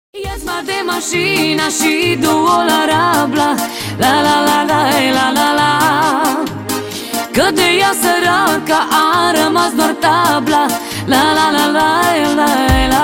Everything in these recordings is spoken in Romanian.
Ia-ți-mă de mașina și du-o la Rabla, la la la la la la la, că de ea săraca a rămas doar tabla, la la la la la la.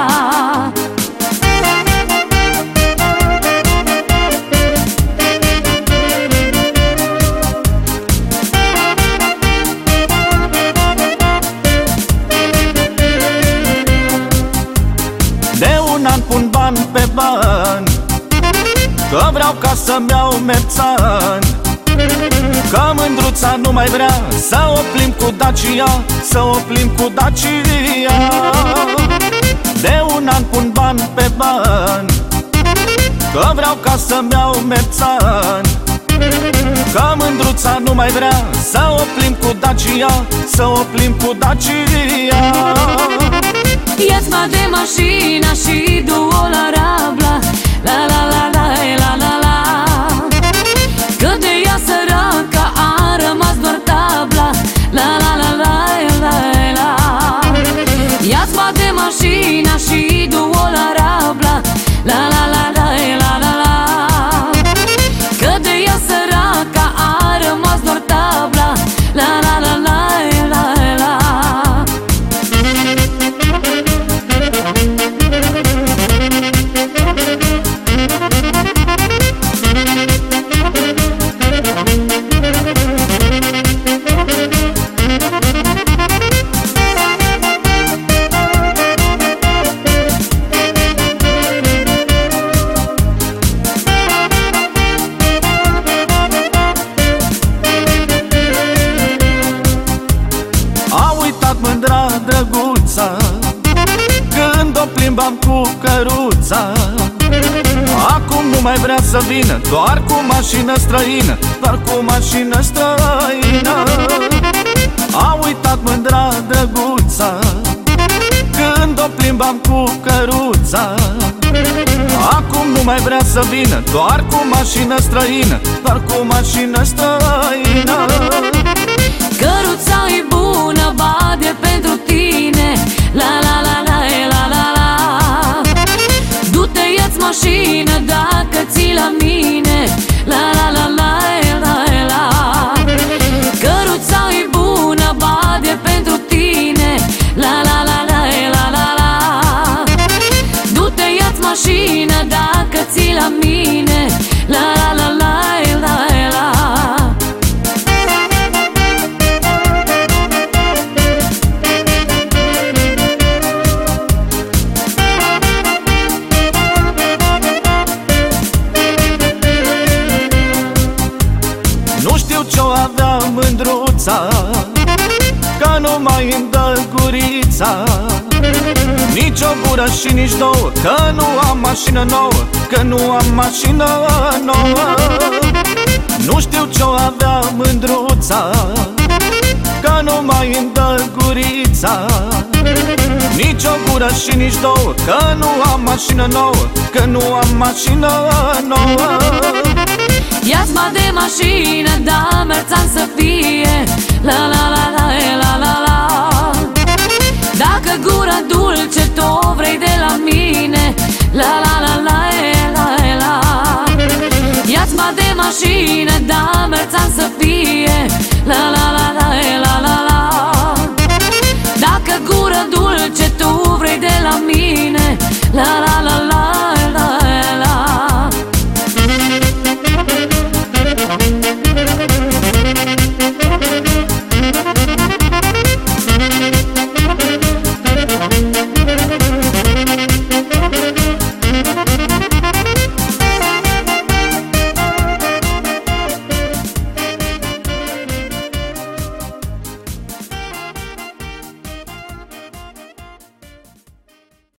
De un an pun bani pe bani, că vreau ca să-mi iau mețan, că mândruța nu mai vrea să o plimb cu Dacia, să o plimb cu Dacia. De un an pun bani pe bani, că vreau ca să-mi iau mețan, că mândruța nu mai vrea să o plimb cu Dacia, să o plimb cu Dacia. Ia-ți-mă de mașina și du-o la Rabla, la la la la la la la, că de ea săraca a rămas doar tabla, la la la la la la. Ia-ți-mă de mașina și du-o la Rabla, la la la la la la la, că de ea săraca a rămas doar tabla, la la la la la la. Mândra drăguța, când o plimbam cu căruța, acum nu mai vrea să vină, doar cu mașină străină, doar cu mașină străină. A uitat mândra drăguța, când o plimbam cu căruța, acum nu mai vrea să vină, doar cu mașină străină, doar cu mașină străină. Căruța e bună, bade pentru tine, la la la la la la la. Du-te, ia-ți mașină dacă ții la mine, la la la la la la. Căruța e bună, bade pentru tine, la la la la la la la. Du-te, ia-ți mașină dacă ții la mine, la la la la la la. Nu știu ce-o avea mândruța, că nu mai îmi dă gurița, nici o gură și nici două, că nu am mașină nouă, că nu am mașină nouă. Nu știu ce-o avea mândruța, că nu mai îmi dă gurița, nici o gură și nici două, că nu am mașină nouă, că nu am mașină nouă. Ia-ți-mă de mașină, da, merțan să fie, la la la la la la la. Dacă gura dulce tu vrei de la mine, la la la la la la. Ia-ți-mă de mașină, da, merțan să fie, la la la la la la la. Dacă gura dulce tu vrei de la mine, la la la la.